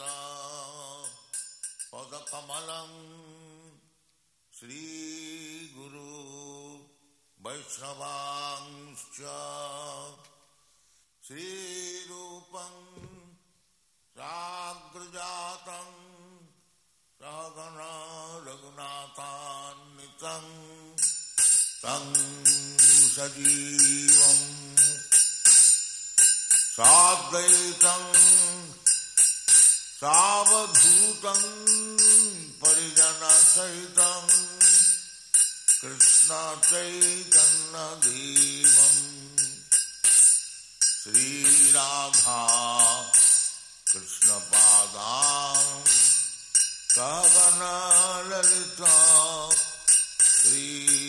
Lita Padakamalam Sri Guru Vaishnavanscha Sri Rupam Sagrajatam Sahagana Raghunathan Tang Sajivam Sadvaitam Savadhutam Parijana Sahitam Krishna Chaitanya Devam Sri Radha Krishna Padam Sahagana Lalita Sri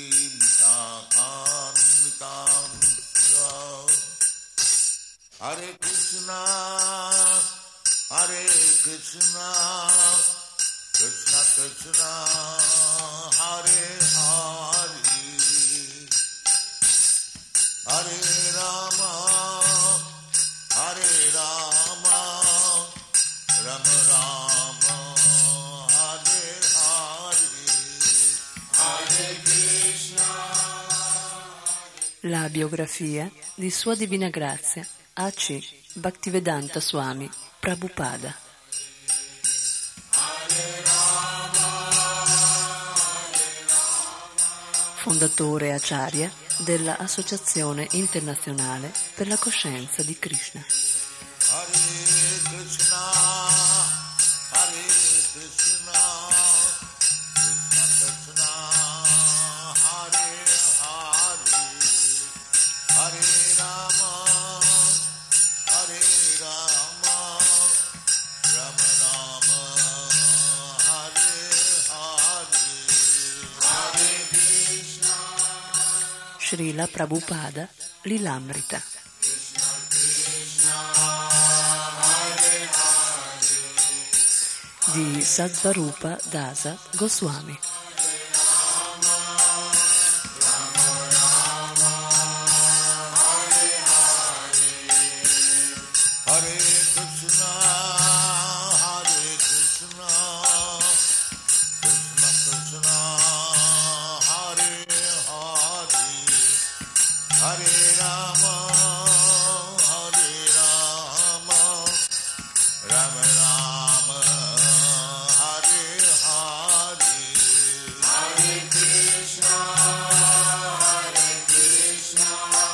Vishakhanikam Hare Krishna Krishna Krishna Hare Hare Hare Rama Rama Rama Hare Hare Hare Krishna. La biografia di Sua Divina Grazia A.C. Bhaktivedanta Swami Prabhupada. Fondatore e acharya della Associazione Internazionale per la Coscienza di Krishna. Hare Krishna, Hare Krishna, Krishna Krishna, Hare Hare, Hare Rama, Rama Rama, Hare Hare, Hare Krishna. Srila Prabhupada Lilamrita. Di Sadvarupa Dasa Goswami. Hare Krishna, Krishna Krishna, Hare Hare, Hare Rama, Rama Rama, Hare Hare, Hare Krishna, Krishna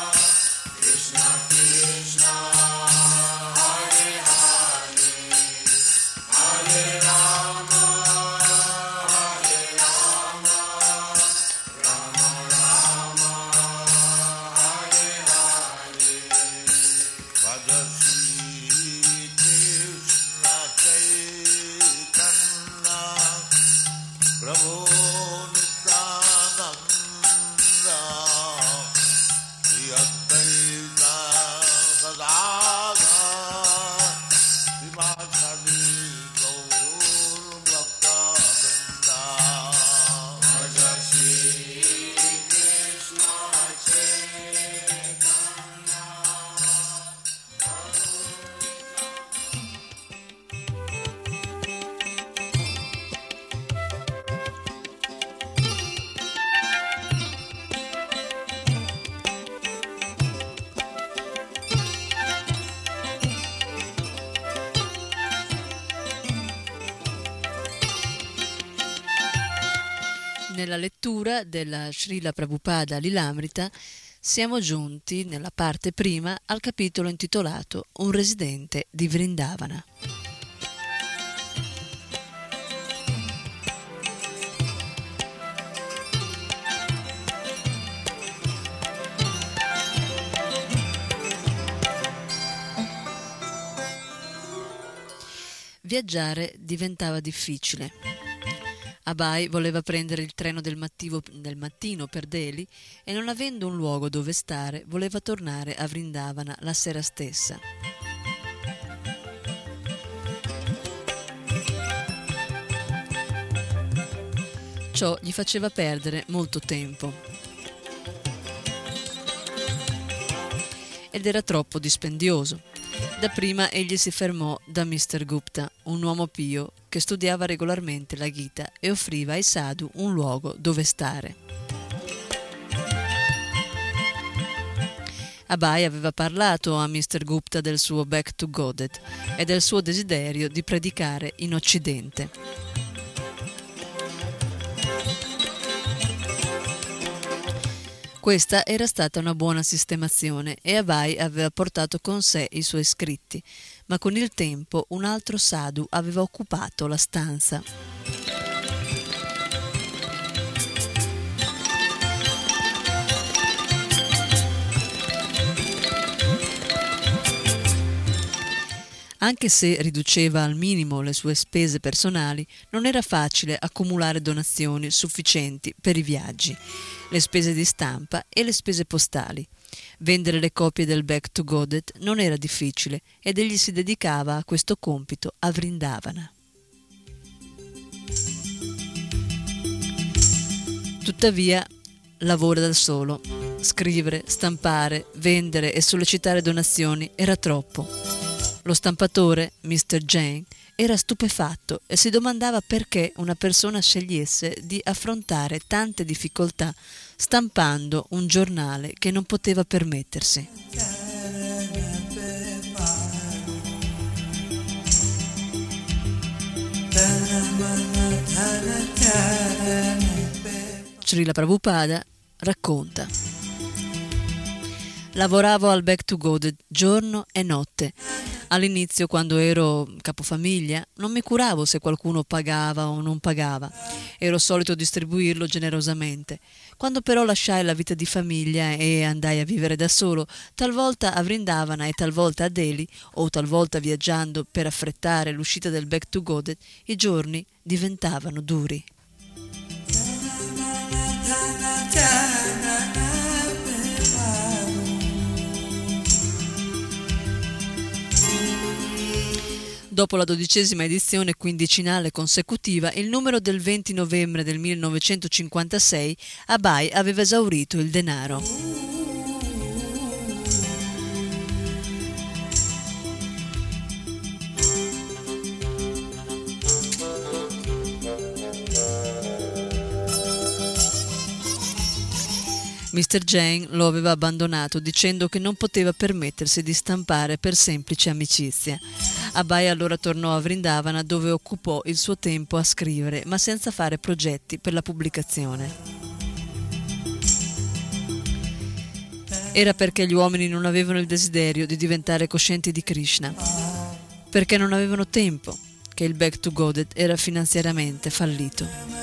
Krishna, Hare Hare, Hare Rama, Rama Rama, Hare Hare. Bhaja Shri Krishna Chaitanya Prabhu Nityananda Shri Advaita Gadadhara Srimad Gaur Bhakta Vrinda. Bhaja Shri Krishna Chaitanya. Nella lettura della Srila Prabhupada Lilamrita siamo giunti nella parte prima al capitolo intitolato Un residente di Vrindavana. Viaggiare diventava difficile. Abai voleva prendere il treno del mattino per Delhi e, non avendo un luogo dove stare, voleva tornare a Vrindavana la sera stessa. Ciò gli faceva perdere molto tempo ed era troppo dispendioso. Dapprima egli si fermò da Mr. Gupta, un uomo pio che studiava regolarmente la Gita e offriva ai sadhu un luogo dove stare. Abai aveva parlato a Mr. Gupta del suo Back to Godhead e del suo desiderio di predicare in Occidente. Questa era stata una buona sistemazione e Abai aveva portato con sé i suoi scritti, ma con il tempo un altro sadhu aveva occupato la stanza. Anche se riduceva al minimo le sue spese personali, non era facile accumulare donazioni sufficienti per i viaggi, le spese di stampa e le spese postali. Vendere le copie del Back to Godhead non era difficile ed egli si dedicava a questo compito a Vrindavana. Tuttavia, lavora da solo. Scrivere, stampare, vendere e sollecitare donazioni era troppo. Lo stampatore, Mr. Jain, era stupefatto e si domandava perché una persona scegliesse di affrontare tante difficoltà stampando un giornale che non poteva permettersi. Srila Prabhupada racconta: lavoravo al Back to Godhead giorno e notte. All'inizio, quando ero capofamiglia, non mi curavo se qualcuno pagava o non pagava. Ero solito distribuirlo generosamente. Quando però lasciai la vita di famiglia e andai a vivere da solo, talvolta a Vrindavana e talvolta a Delhi, o talvolta viaggiando per affrettare l'uscita del Back to Godhead, i giorni diventavano duri. Dopo la 12ª edizione quindicinale consecutiva, il numero del 20 novembre del 1956, Abai aveva esaurito il denaro. Mr. Jain lo aveva abbandonato dicendo che non poteva permettersi di stampare per semplice amicizia. Abai allora tornò a Vrindavana, dove occupò il suo tempo a scrivere, ma senza fare progetti per la pubblicazione. Era perché gli uomini non avevano il desiderio di diventare coscienti di Krishna, perché non avevano tempo, che il Back to Godhead era finanziariamente fallito.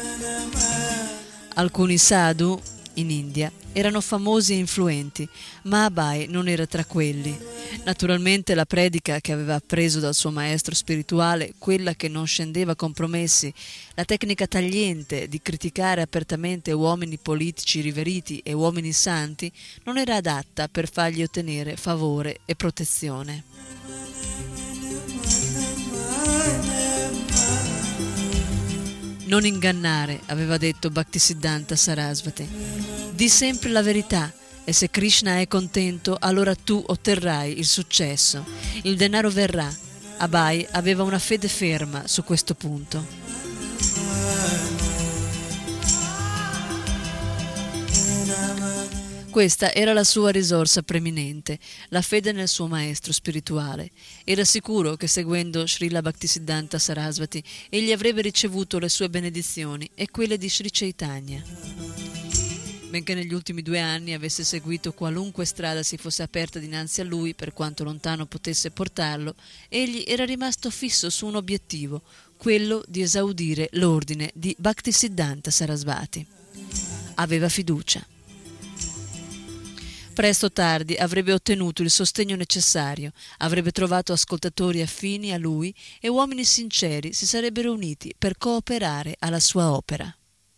Alcuni sadhu in India erano famosi e influenti, ma Abai non era tra quelli. Naturalmente la predica che aveva appreso dal suo maestro spirituale, quella che non scendeva a compromessi, la tecnica tagliente di criticare apertamente uomini politici riveriti e uomini santi, non era adatta per fargli ottenere favore e protezione. Non ingannare, aveva detto Bhaktisiddhanta Sarasvati. Di sempre la verità e se Krishna è contento, allora tu otterrai il successo. Il denaro verrà. Abai aveva una fede ferma su questo punto. Questa era la sua risorsa preminente, la fede nel suo maestro spirituale. Era sicuro che seguendo Srila Bhaktisiddhanta Sarasvati egli avrebbe ricevuto le sue benedizioni e quelle di Sri Chaitanya. Benché negli ultimi 2 anni avesse seguito qualunque strada si fosse aperta dinanzi a lui, per quanto lontano potesse portarlo, egli era rimasto fisso su un obiettivo, quello di esaudire l'ordine di Bhaktisiddhanta Sarasvati. Aveva fiducia. Presto o tardi avrebbe ottenuto il sostegno necessario, avrebbe trovato ascoltatori affini a lui e uomini sinceri si sarebbero uniti per cooperare alla sua opera.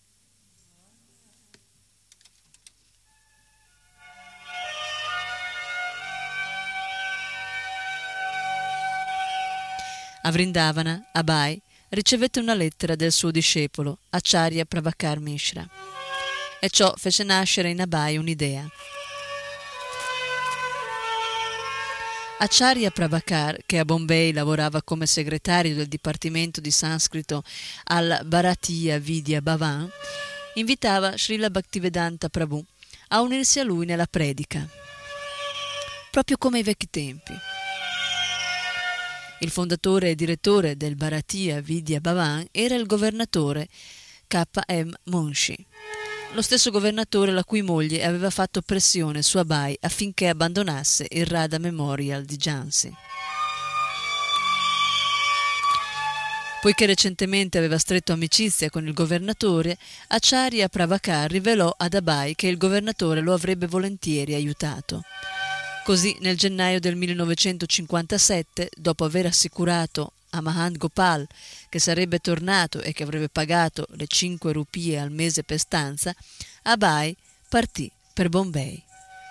A Vrindavana, Abai ricevette una lettera del suo discepolo, Acharya Prabhakar Mishra, e ciò fece nascere in Abai un'idea. Acharya Prabhakar, che a Bombay lavorava come segretario del Dipartimento di Sanscrito al Bharatiya Vidya Bhavan, invitava Srila Bhaktivedanta Prabhu a unirsi a lui nella predica, proprio come ai vecchi tempi. Il fondatore e direttore del Bharatiya Vidya Bhavan era il governatore K.M. Munshi, lo stesso governatore la cui moglie aveva fatto pressione su Abai affinché abbandonasse il Radha Memorial di Jhansi. Poiché recentemente aveva stretto amicizia con il governatore, Acharya Prabhakar rivelò ad Abai che il governatore lo avrebbe volentieri aiutato. Così, nel gennaio del 1957, dopo aver assicurato a Mahant Gopal che sarebbe tornato e che avrebbe pagato le 5 rupie al mese per stanza, Abai partì per Bombay.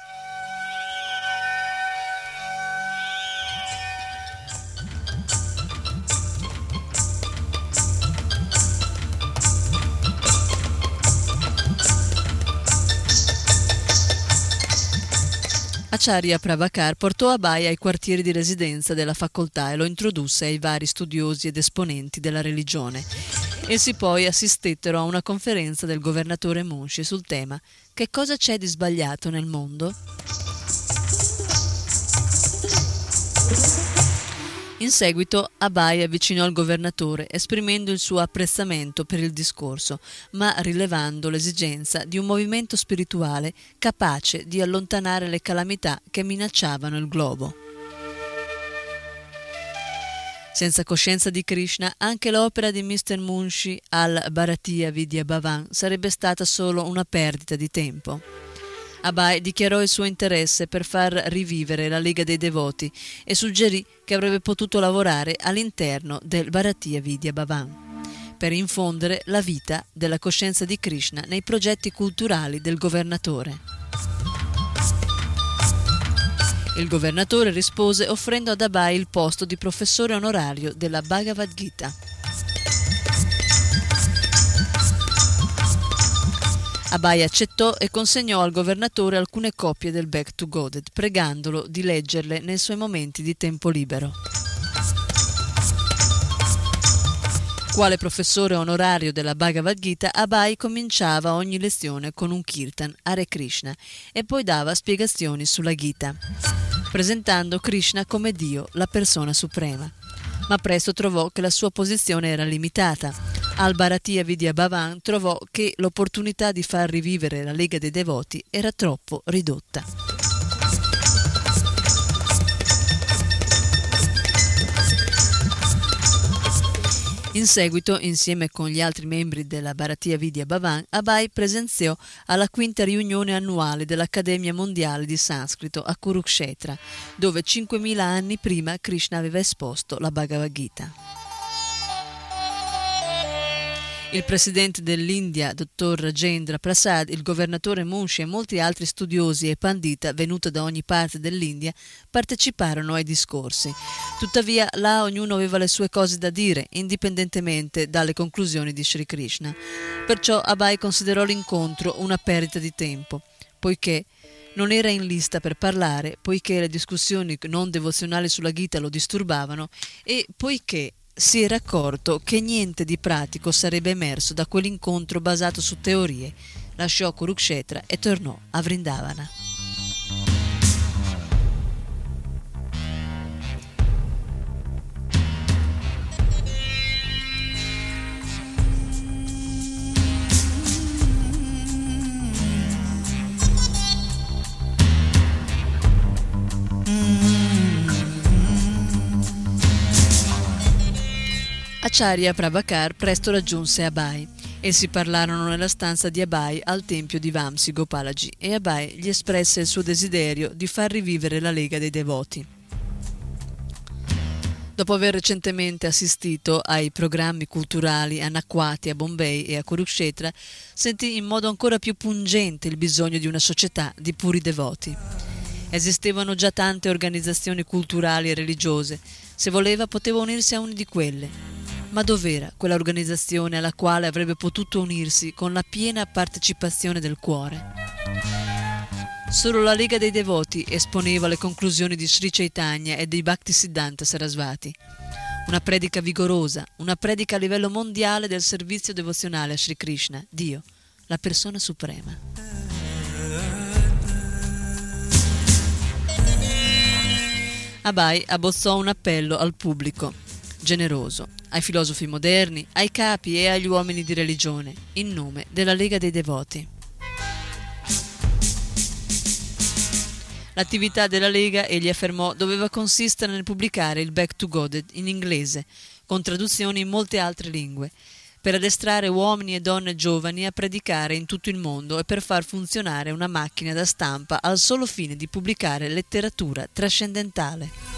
Acharya Prabhakar portò Abai ai quartieri di residenza della facoltà e lo introdusse ai vari studiosi ed esponenti della religione. Essi poi assistettero a una conferenza del governatore Munshi sul tema «Che cosa c'è di sbagliato nel mondo?». In seguito Abai avvicinò il governatore esprimendo il suo apprezzamento per il discorso, ma rilevando l'esigenza di un movimento spirituale capace di allontanare le calamità che minacciavano il globo. Senza coscienza di Krishna, anche l'opera di Mr. Munshi al Bharatiya Vidya Bhavan sarebbe stata solo una perdita di tempo. Abai dichiarò il suo interesse per far rivivere la Lega dei Devoti e suggerì che avrebbe potuto lavorare all'interno del Bharatiya Vidya Bhavan per infondere la vita della coscienza di Krishna nei progetti culturali del governatore. Il governatore rispose offrendo ad Abai il posto di professore onorario della Bhagavad Gita. Abai accettò e consegnò al governatore alcune copie del Back to Godhead, pregandolo di leggerle nei suoi momenti di tempo libero. Quale professore onorario della Bhagavad Gita, Abai cominciava ogni lezione con un kirtan, Hare Krishna, e poi dava spiegazioni sulla Gita, presentando Krishna come Dio, la persona suprema. Ma presto trovò che la sua posizione era limitata. Al Bharatiya Vidya Bhavan trovò che l'opportunità di far rivivere la Lega dei Devoti era troppo ridotta. In seguito, insieme con gli altri membri della Bharatiya Vidya Bhavan, Abai presenziò alla quinta riunione annuale dell'Accademia Mondiale di Sanscrito a Kurukshetra, dove 5.000 anni prima Krishna aveva esposto la Bhagavad Gita. Il presidente dell'India, dottor Rajendra Prasad, il governatore Munshi e molti altri studiosi e pandita venuti da ogni parte dell'India parteciparono ai discorsi. Tuttavia, là ognuno aveva le sue cose da dire, indipendentemente dalle conclusioni di Sri Krishna. Perciò Abai considerò l'incontro una perdita di tempo, poiché non era in lista per parlare, poiché le discussioni non devozionali sulla Gita lo disturbavano e poiché si era accorto che niente di pratico sarebbe emerso da quell'incontro basato su teorie. Lasciò Kurukshetra e tornò a Vrindavana. Acharya Prabhakar presto raggiunse Abai. Essi parlarono nella stanza di Abai al tempio di Vamsi Gopalaji e Abai gli espresse il suo desiderio di far rivivere la Lega dei Devoti. Dopo aver recentemente assistito ai programmi culturali anacquati a Bombay e a Kurukshetra, sentì in modo ancora più pungente il bisogno di una società di puri devoti. Esistevano già tante organizzazioni culturali e religiose. Se voleva poteva unirsi a una di quelle. Ma dov'era quella organizzazione alla quale avrebbe potuto unirsi con la piena partecipazione del cuore? Solo la Lega dei Devoti esponeva le conclusioni di Sri Chaitanya e di Bhaktisiddhanta Sarasvati. Una predica vigorosa, una predica a livello mondiale del servizio devozionale a Sri Krishna, Dio, la persona suprema. Abai abbozzò un appello al pubblico, generoso, ai filosofi moderni, ai capi e agli uomini di religione, in nome della Lega dei Devoti. L'attività della Lega, egli affermò, doveva consistere nel pubblicare il Back to God in inglese, con traduzioni in molte altre lingue, per addestrare uomini e donne giovani a predicare in tutto il mondo e per far funzionare una macchina da stampa al solo fine di pubblicare letteratura trascendentale.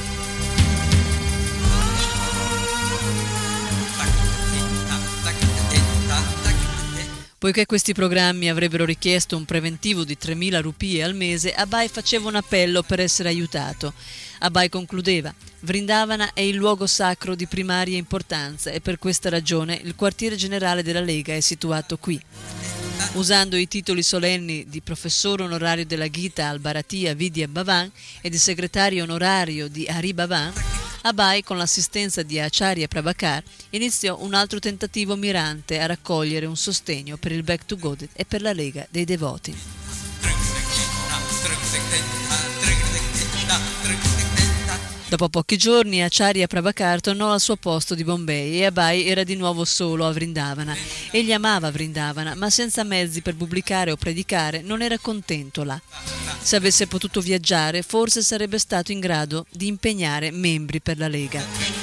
Poiché questi programmi avrebbero richiesto un preventivo di 3.000 rupie al mese, Abai faceva un appello per essere aiutato. Abai concludeva: Vrindavana è il luogo sacro di primaria importanza e per questa ragione il quartiere generale della Lega è situato qui. Usando i titoli solenni di professore onorario della Gita al Bharatiya Vidya Bhavan e di segretario onorario di Hari Bhavan, Abai, con l'assistenza di Acharya Prabhakar, iniziò un altro tentativo mirante a raccogliere un sostegno per il Back to God e per la Lega dei Devoti. Dopo pochi giorni Acharya Prabhakar tornò al suo posto di Bombay e Abai era di nuovo solo a Vrindavana. Egli amava Vrindavana, ma senza mezzi per pubblicare o predicare non era contento là. Se avesse potuto viaggiare, forse sarebbe stato in grado di impegnare membri per la Lega.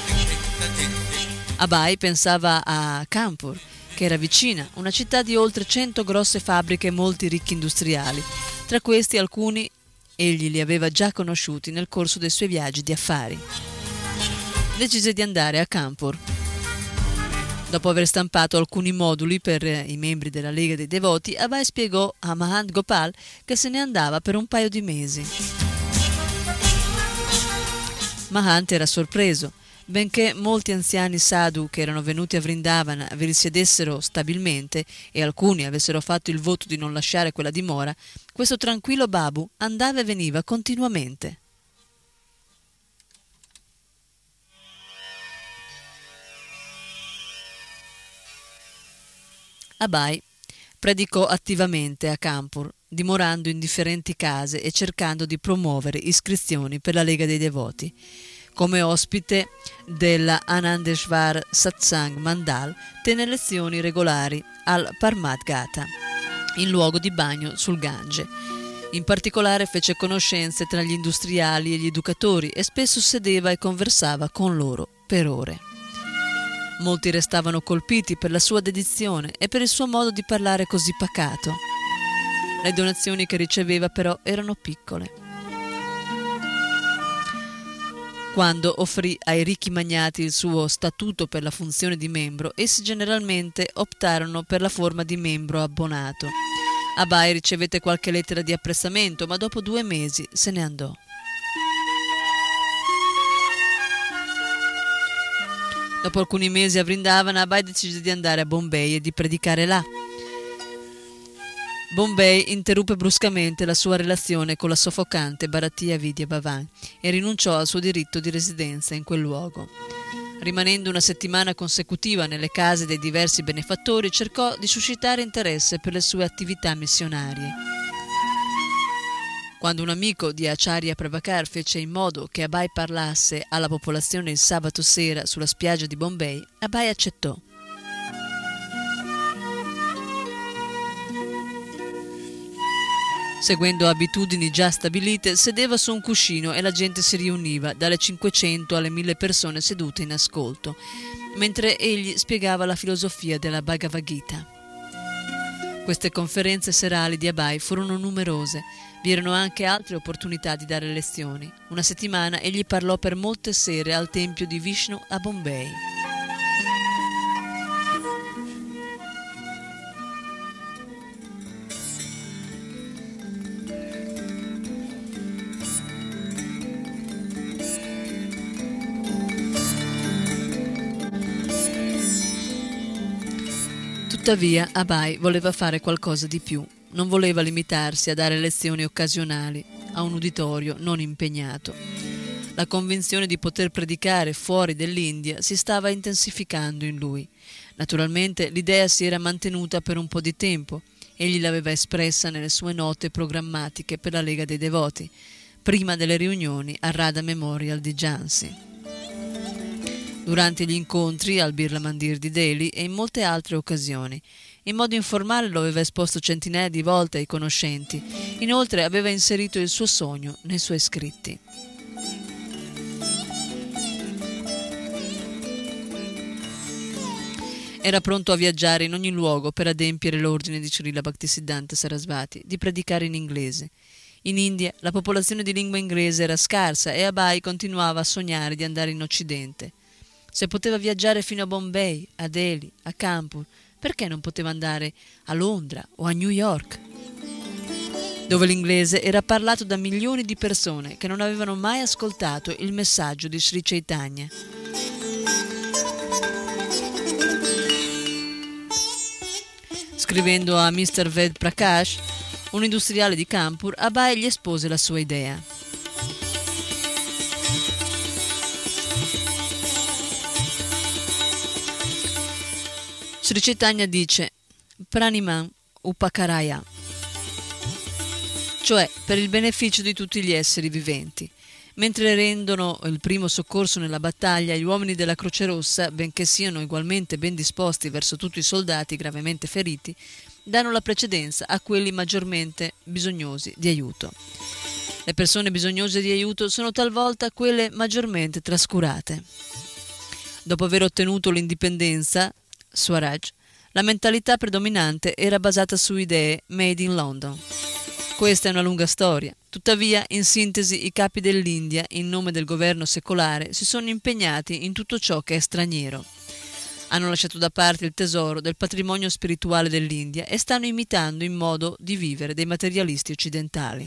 Abai pensava a Kanpur, che era vicina, una città di oltre 100 grosse fabbriche e molti ricchi industriali. Tra questi alcuni egli li aveva già conosciuti nel corso dei suoi viaggi di affari. Decise di andare a Kanpur. Dopo aver stampato alcuni moduli per i membri della Lega dei Devoti, Abai spiegò a Mahant Gopal che se ne andava per un paio di mesi. Mahant era sorpreso. Benché molti anziani sadhu che erano venuti a Vrindavana vi risiedessero stabilmente e alcuni avessero fatto il voto di non lasciare quella dimora, questo tranquillo Babu andava e veniva continuamente. Abai predicò attivamente a Kanpur, dimorando in differenti case e cercando di promuovere iscrizioni per la Lega dei Devoti. Come ospite della Anandeshwar Satsang Mandal tenne lezioni regolari al Parmat Gata, in luogo di bagno sul Gange. In particolare fece conoscenze tra gli industriali e gli educatori e spesso sedeva e conversava con loro per ore. Molti restavano colpiti per la sua dedizione e per il suo modo di parlare così pacato. Le donazioni che riceveva però erano piccole. Quando offrì ai ricchi magnati il suo statuto per la funzione di membro, essi generalmente optarono per la forma di membro abbonato. Abai ricevette qualche lettera di apprezzamento, ma dopo 2 mesi se ne andò. Dopo alcuni mesi a Vrindavana, Abai decise di andare a Bombay e di predicare là. Bombay interruppe bruscamente la sua relazione con la soffocante Bharatiya Vidya Bhavan e rinunciò al suo diritto di residenza in quel luogo. Rimanendo una settimana consecutiva nelle case dei diversi benefattori, cercò di suscitare interesse per le sue attività missionarie. Quando un amico di Acharya Prabhakar fece in modo che Abai parlasse alla popolazione il sabato sera sulla spiaggia di Bombay, Abai accettò. Seguendo abitudini già stabilite, sedeva su un cuscino e la gente si riuniva, dalle 500 alle 1000 persone sedute in ascolto, mentre egli spiegava la filosofia della Bhagavad Gita. Queste conferenze serali di Abai furono numerose. Vi erano anche altre opportunità di dare lezioni. Una settimana egli parlò per molte sere al tempio di Vishnu a Bombay. Tuttavia, Abai voleva fare qualcosa di più. non voleva limitarsi a dare lezioni occasionali a un uditorio non impegnato. La convinzione di poter predicare fuori dell'India si stava intensificando in lui. Naturalmente l'idea si era mantenuta per un po' di tempo. Egli l'aveva espressa nelle sue note programmatiche per la Lega dei Devoti, prima delle riunioni al Radha Memorial di Jhansi, durante gli incontri al Birla Mandir di Delhi e in molte altre occasioni. In modo informale lo aveva esposto centinaia di volte ai conoscenti. Inoltre aveva inserito il suo sogno nei suoi scritti. Era pronto a viaggiare in ogni luogo per adempiere l'ordine di Srila Bhaktisiddhanta Sarasvati di predicare in inglese. In India la popolazione di lingua inglese era scarsa e Abai continuava a sognare di andare in Occidente. Se poteva viaggiare fino a Bombay, a Delhi, a Kanpur, perché non poteva andare a Londra o a New York, dove l'inglese era parlato da milioni di persone che non avevano mai ascoltato il messaggio di Sri Chaitanya. Scrivendo a Mr. Ved Prakash, un industriale di Kanpur, Abai gli espose la sua idea. Sri Chaitanya dice Pranimam Upakaraya, cioè per il beneficio di tutti gli esseri viventi. Mentre rendono il primo soccorso nella battaglia, gli uomini della Croce Rossa, benché siano ugualmente ben disposti verso tutti i soldati gravemente feriti, danno la precedenza a quelli maggiormente bisognosi di aiuto. Le persone bisognose di aiuto sono talvolta quelle maggiormente trascurate. Dopo aver ottenuto l'indipendenza, Swaraj, la mentalità predominante era basata su idee made in London. Questa è una lunga storia. Tuttavia, in sintesi, i capi dell'India, in nome del governo secolare, si sono impegnati in tutto ciò che è straniero. Hanno lasciato da parte il tesoro del patrimonio spirituale dell'India e stanno imitando il modo di vivere dei materialisti occidentali.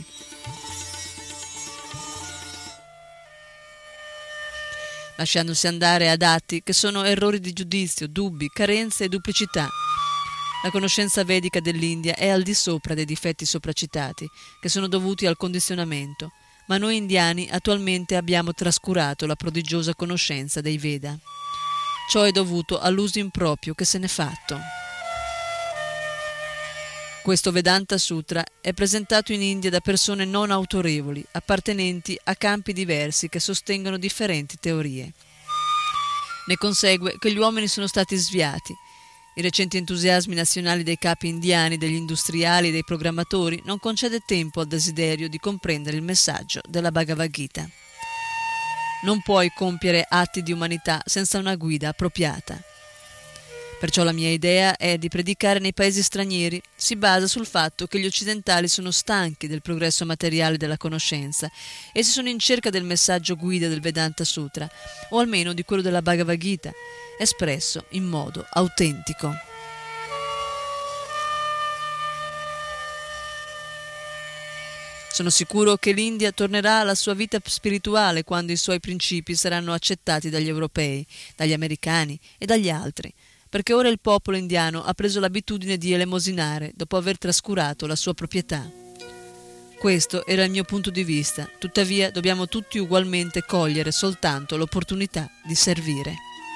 Lasciandosi andare ad atti che sono errori di giudizio, dubbi, carenze e duplicità. La conoscenza vedica dell'India è al di sopra dei difetti sopracitati, che sono dovuti al condizionamento, ma noi indiani attualmente abbiamo trascurato la prodigiosa conoscenza dei Veda. Ciò è dovuto all'uso improprio che se n'è fatto. Questo Vedanta Sutra è presentato in India da persone non autorevoli, appartenenti a campi diversi che sostengono differenti teorie. Ne consegue che gli uomini sono stati sviati. I recenti entusiasmi nazionali dei capi indiani, degli industriali e dei programmatori non concede tempo al desiderio di comprendere il messaggio della Bhagavad Gita. Non puoi compiere atti di umanità senza una guida appropriata. Perciò la mia idea è di predicare nei paesi stranieri. Si basa sul fatto che gli occidentali sono stanchi del progresso materiale della conoscenza e si sono in cerca del messaggio guida del Vedanta Sutra, o almeno di quello della Bhagavad Gita, espresso in modo autentico. Sono sicuro che l'India tornerà alla sua vita spirituale quando i suoi principi saranno accettati dagli europei, dagli americani e dagli altri, perché ora il popolo indiano ha preso l'abitudine di elemosinare dopo aver trascurato la sua proprietà. Questo era il mio punto di vista, tuttavia dobbiamo tutti ugualmente cogliere soltanto l'opportunità di servire.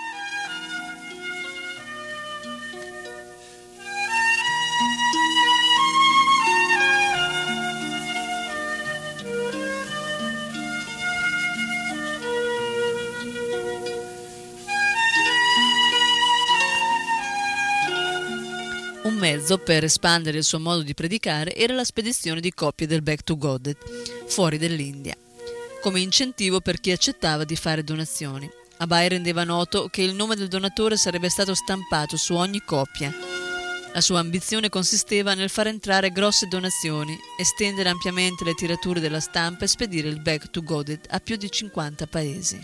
Un mezzo per espandere il suo modo di predicare era la spedizione di copie del Back to Godhead fuori dell'India, come incentivo per chi accettava di fare donazioni. Abai rendeva noto che il nome del donatore sarebbe stato stampato su ogni copia. La sua ambizione consisteva nel far entrare grosse donazioni, estendere ampiamente le tirature della stampa e spedire il Back to Godhead a più di 50 paesi.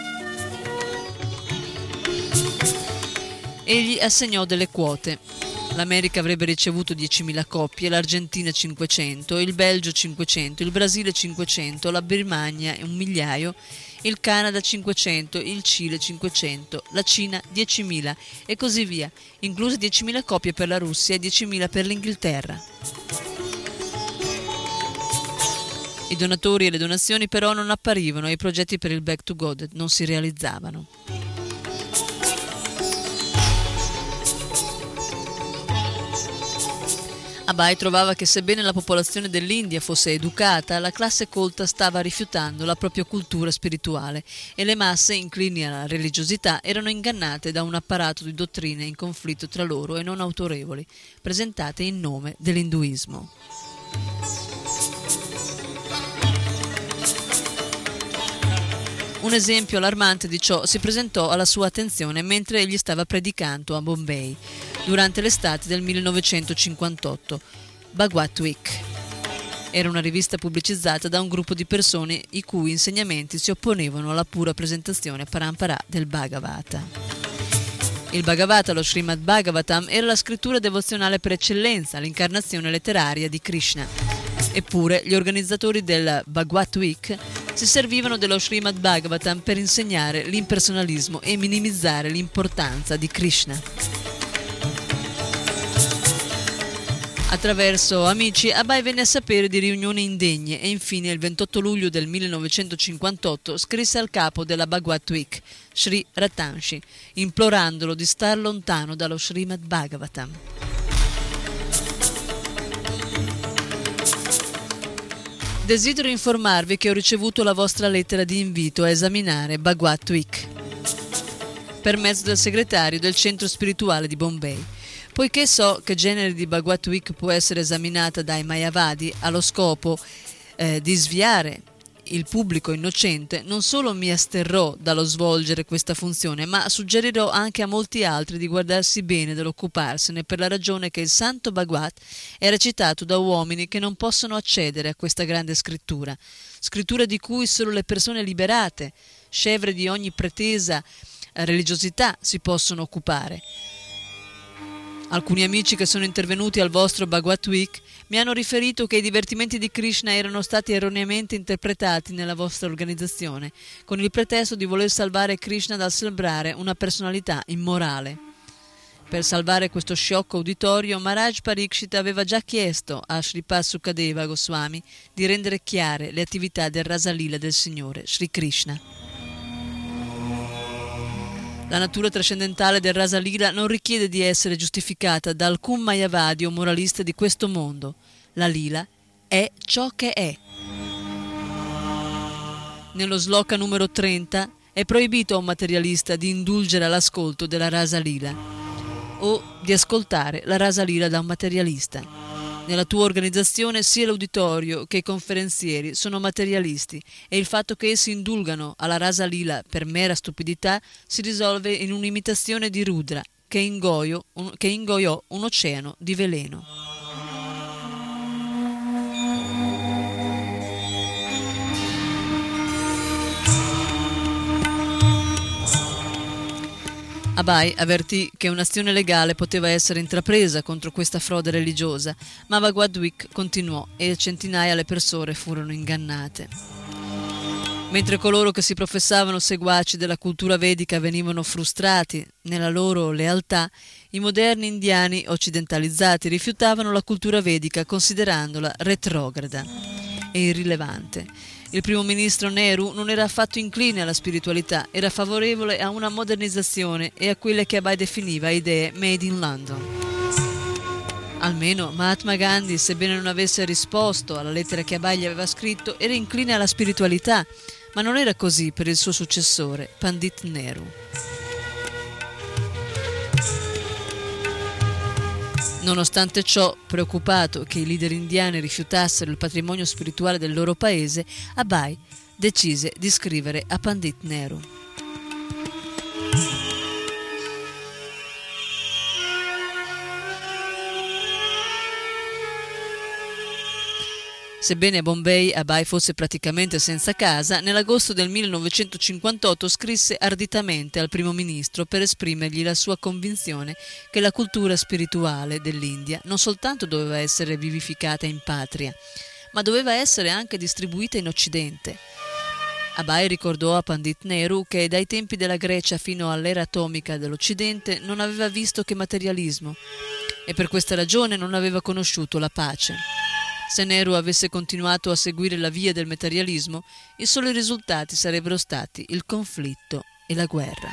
Egli assegnò delle quote. L'America avrebbe ricevuto 10.000 coppie, l'Argentina 500, il Belgio 500, il Brasile 500, la Birmania 1.000.000, il Canada 500, il Cile 500, la Cina 10.000 e così via, incluse 10.000 coppie per la Russia e 10.000 per l'Inghilterra. I donatori e le donazioni però non apparivano e i progetti per il Back to God non si realizzavano. Abai trovava che sebbene la popolazione dell'India fosse educata, la classe colta stava rifiutando la propria cultura spirituale e le masse inclini alla religiosità erano ingannate da un apparato di dottrine in conflitto tra loro e non autorevoli, presentate in nome dell'induismo. Un esempio allarmante di ciò si presentò alla sua attenzione mentre egli stava predicando a Bombay durante l'estate del 1958, Bhagwat Week. Era una rivista pubblicizzata da un gruppo di persone i cui insegnamenti si opponevano alla pura presentazione parampara del Bhagavata. Il Bhagavata, lo Srimad Bhagavatam, era la scrittura devozionale per eccellenza, l'incarnazione letteraria di Krishna. Eppure gli organizzatori del Bhagwat Week si servivano dello Srimad Bhagavatam per insegnare l'impersonalismo e minimizzare l'importanza di Krishna. Attraverso amici, Abai venne a sapere di riunioni indegne e infine il 28 luglio del 1958 scrisse al capo della Bhagwat Week, Sri Ratanshi, implorandolo di star lontano dallo Srimad Bhagavatam. Desidero informarvi che ho ricevuto la vostra lettera di invito a esaminare Bhagwat Week per mezzo del segretario del centro spirituale di Bombay. Poiché so che genere di Bhagwat Week può essere esaminata dai Mayavadi allo scopo di sviare il pubblico innocente, non solo mi asterrò dallo svolgere questa funzione, ma suggerirò anche a molti altri di guardarsi bene dall'occuparsene per la ragione che il santo Bhagwat è recitato da uomini che non possono accedere a questa grande scrittura di cui solo le persone liberate, scevre di ogni pretesa religiosità, si possono occupare. Alcuni amici che sono intervenuti al vostro Bhagwat Week mi hanno riferito che i divertimenti di Krishna erano stati erroneamente interpretati nella vostra organizzazione, con il pretesto di voler salvare Krishna dal sembrare una personalità immorale. Per salvare questo sciocco uditorio, Maharaj Parikshit aveva già chiesto a Shripad Sukadeva Goswami di rendere chiare le attività del Rasalila del Signore Sri Krishna. La natura trascendentale del Rasalila non richiede di essere giustificata da alcun mayavadi o moralista di questo mondo. La lila è ciò che è. Nello sloka numero 30 è proibito a un materialista di indulgere all'ascolto della Rasalila o di ascoltare la Rasalila da un materialista. Nella tua organizzazione sia l'uditorio che i conferenzieri sono materialisti e il fatto che essi indulgano alla Rasalila per mera stupidità si risolve in un'imitazione di Rudra che ingoiò un oceano di veleno. Abai avvertì che un'azione legale poteva essere intrapresa contro questa frode religiosa, ma Bhagwat Week continuò e centinaia le persone furono ingannate. Mentre coloro che si professavano seguaci della cultura vedica venivano frustrati nella loro lealtà, i moderni indiani occidentalizzati rifiutavano la cultura vedica considerandola retrograda e irrilevante. Il primo ministro Nehru non era affatto incline alla spiritualità, era favorevole a una modernizzazione e a quelle che Abai definiva idee made in London. Almeno Mahatma Gandhi, sebbene non avesse risposto alla lettera che Abai gli aveva scritto, era incline alla spiritualità, ma non era così per il suo successore, Pandit Nehru. Nonostante ciò, preoccupato che i leader indiani rifiutassero il patrimonio spirituale del loro paese, Abai decise di scrivere a Pandit Nehru. Sebbene a Bombay Abai fosse praticamente senza casa, nell'agosto del 1958 scrisse arditamente al primo ministro per esprimergli la sua convinzione che la cultura spirituale dell'India non soltanto doveva essere vivificata in patria, ma doveva essere anche distribuita in Occidente. Abai ricordò a Pandit Nehru che dai tempi della Grecia fino all'era atomica dell'Occidente non aveva visto che materialismo e per questa ragione non aveva conosciuto la pace. Se Nehru avesse continuato a seguire la via del materialismo, i soli risultati sarebbero stati il conflitto e la guerra.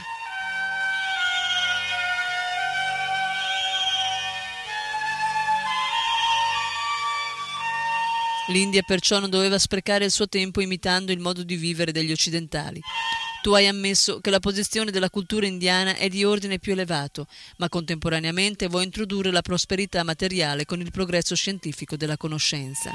L'India perciò non doveva sprecare il suo tempo imitando il modo di vivere degli occidentali. Tu hai ammesso che la posizione della cultura indiana è di ordine più elevato, ma contemporaneamente vuoi introdurre la prosperità materiale con il progresso scientifico della conoscenza.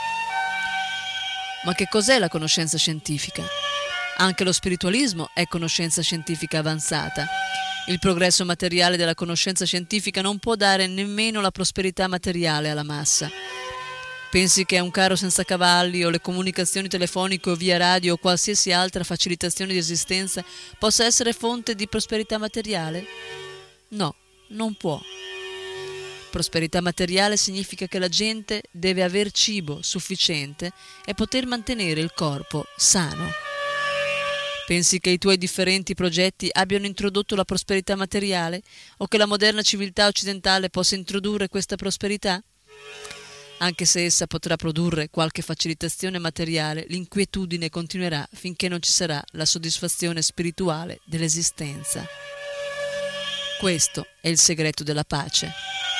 Ma che cos'è la conoscenza scientifica? Anche lo spiritualismo è conoscenza scientifica avanzata. Il progresso materiale della conoscenza scientifica non può dare nemmeno la prosperità materiale alla massa. Pensi che un carro senza cavalli o le comunicazioni telefoniche o via radio o qualsiasi altra facilitazione di esistenza possa essere fonte di prosperità materiale? No, non può. Prosperità materiale significa che la gente deve aver cibo sufficiente e poter mantenere il corpo sano. Pensi che i tuoi differenti progetti abbiano introdotto la prosperità materiale o che la moderna civiltà occidentale possa introdurre questa prosperità? Anche se essa potrà produrre qualche facilitazione materiale, l'inquietudine continuerà finché non ci sarà la soddisfazione spirituale dell'esistenza. Questo è il segreto della pace.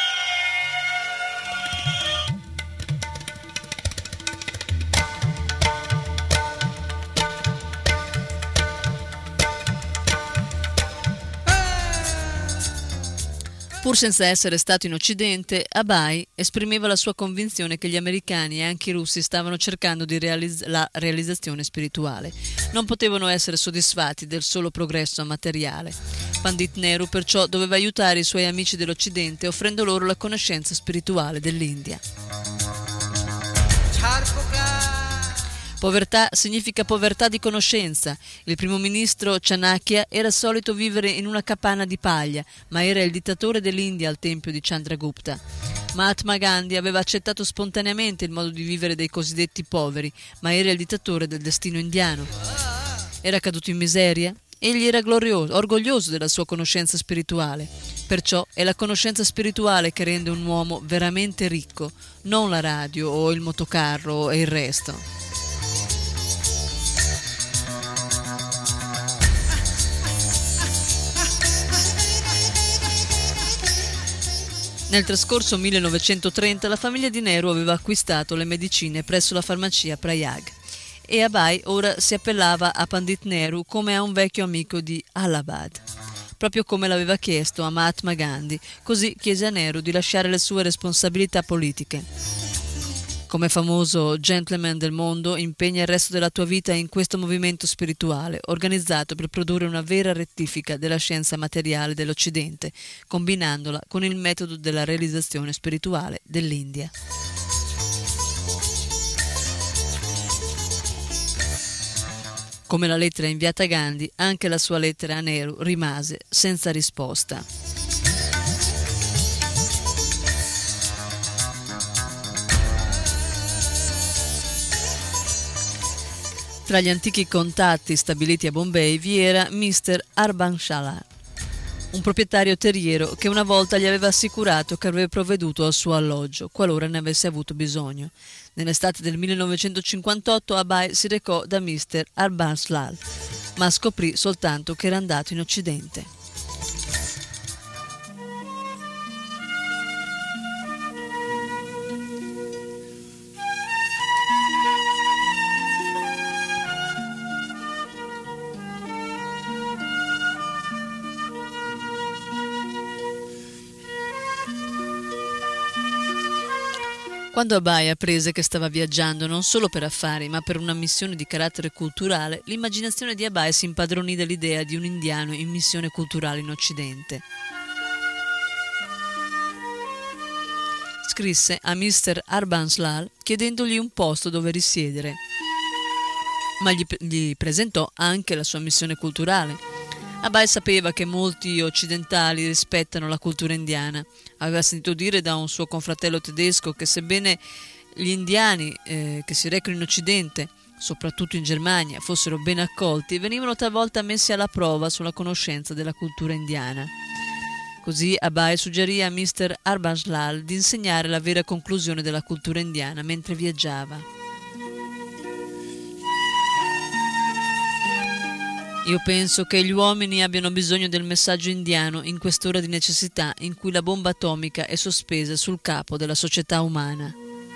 Pur senza essere stato in Occidente, Abai esprimeva la sua convinzione che gli americani e anche i russi stavano cercando di la realizzazione spirituale. Non potevano essere soddisfatti del solo progresso materiale. Pandit Nehru perciò doveva aiutare i suoi amici dell'Occidente offrendo loro la conoscenza spirituale dell'India. Povertà significa povertà di conoscenza. Il primo ministro Chanakya era solito vivere in una capanna di paglia, ma era il dittatore dell'India al tempio di Chandragupta. Mahatma Gandhi aveva accettato spontaneamente il modo di vivere dei cosiddetti poveri, ma era il dittatore del destino indiano. Era caduto in miseria? Egli era orgoglioso della sua conoscenza spirituale. Perciò è la conoscenza spirituale che rende un uomo veramente ricco, non la radio o il motocarro e il resto. Nel trascorso 1930 la famiglia di Nehru aveva acquistato le medicine presso la farmacia Prayag e Abai ora si appellava a Pandit Nehru come a un vecchio amico di Allahabad, proprio come l'aveva chiesto a Mahatma Gandhi, così chiese a Nehru di lasciare le sue responsabilità politiche. Come famoso gentleman del mondo, impegna il resto della tua vita in questo movimento spirituale, organizzato per produrre una vera rettifica della scienza materiale dell'Occidente, combinandola con il metodo della realizzazione spirituale dell'India. Come la lettera inviata a Gandhi, anche la sua lettera a Nehru rimase senza risposta. Tra gli antichi contatti stabiliti a Bombay vi era Mr. Arbanshalar, un proprietario terriero che una volta gli aveva assicurato che avrebbe provveduto al suo alloggio, qualora ne avesse avuto bisogno. Nell'estate del 1958 Abai si recò da Mr. Arbanshalar, ma scoprì soltanto che era andato in Occidente. Quando Abai apprese che stava viaggiando non solo per affari, ma per una missione di carattere culturale, l'immaginazione di Abai si impadronì dell'idea di un indiano in missione culturale in Occidente. scrisse a Mr. Arbanslal chiedendogli un posto dove risiedere, ma gli presentò anche la sua missione culturale. Abai sapeva che molti occidentali rispettano la cultura indiana. Aveva sentito dire da un suo confratello tedesco che sebbene gli indiani che si recano in Occidente, soprattutto in Germania, fossero ben accolti, venivano talvolta messi alla prova sulla conoscenza della cultura indiana. Così Abai suggerì a Mr. Arbanslal di insegnare la vera conclusione della cultura indiana mentre viaggiava. Io penso che gli uomini abbiano bisogno del messaggio indiano in quest'ora di necessità in cui la bomba atomica è sospesa sul capo della società umana.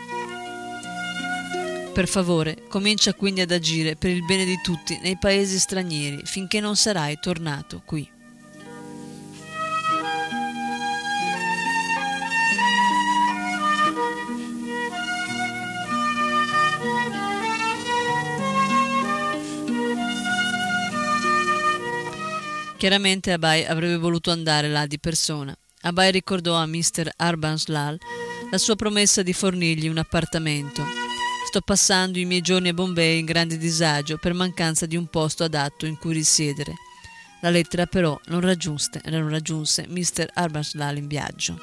Per favore, comincia quindi ad agire per il bene di tutti nei paesi stranieri finché non sarai tornato qui. Chiaramente Abai avrebbe voluto andare là di persona. Abai ricordò a Mr. Arbanslal la sua promessa di fornirgli un appartamento. Sto passando i miei giorni a Bombay in grande disagio per mancanza di un posto adatto in cui risiedere. La lettera però non raggiunse Mr. Arbanslal in viaggio.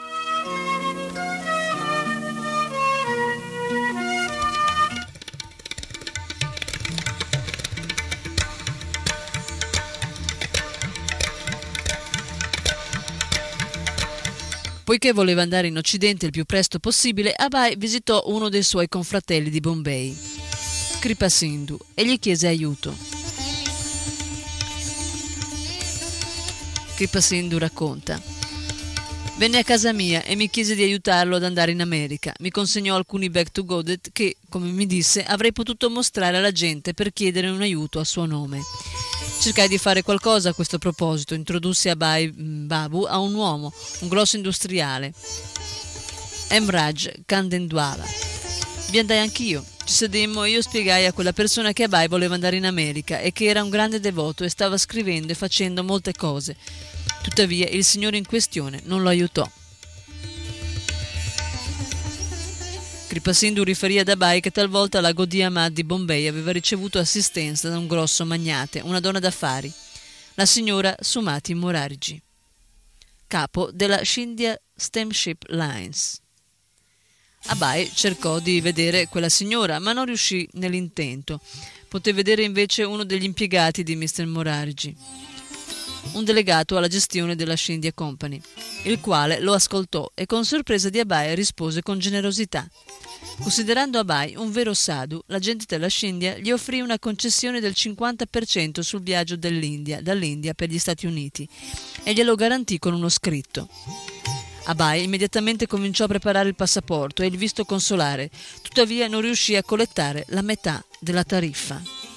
Poiché voleva andare in Occidente il più presto possibile, Abai visitò uno dei suoi confratelli di Bombay, Kripa Sindhu, e gli chiese aiuto. Kripa Sindhu racconta: venne a casa mia e mi chiese di aiutarlo ad andare in America. Mi consegnò alcuni bag to Godet che, come mi disse, avrei potuto mostrare alla gente per chiedere un aiuto a suo nome. Cercai di fare qualcosa a questo proposito. Introdussi Abai Babu a un uomo, un grosso industriale, Emraj Kandendwala. Vi andai anch'io. Ci sedemmo e io spiegai a quella persona che Abai voleva andare in America e che era un grande devoto e stava scrivendo e facendo molte cose. Tuttavia il signore in questione non lo aiutò. Kripa Sindhu riferì ad Abai che talvolta la Gaudiya Math di Bombay aveva ricevuto assistenza da un grosso magnate, una donna d'affari, la signora Sumati Morarji, capo della Scindia Steamship Lines. Abai cercò di vedere quella signora, ma non riuscì nell'intento. Poté vedere invece uno degli impiegati di Mr. Morarji, un delegato alla gestione della Scindia Company, il quale lo ascoltò e con sorpresa di Abai rispose con generosità. Considerando Abai un vero sadhu, l'agente della Scindia gli offrì una concessione del 50% sul viaggio dall'India per gli Stati Uniti e glielo garantì con uno scritto. Abai immediatamente cominciò a preparare il passaporto e il visto consolare, tuttavia non riuscì a collettare la metà della tariffa.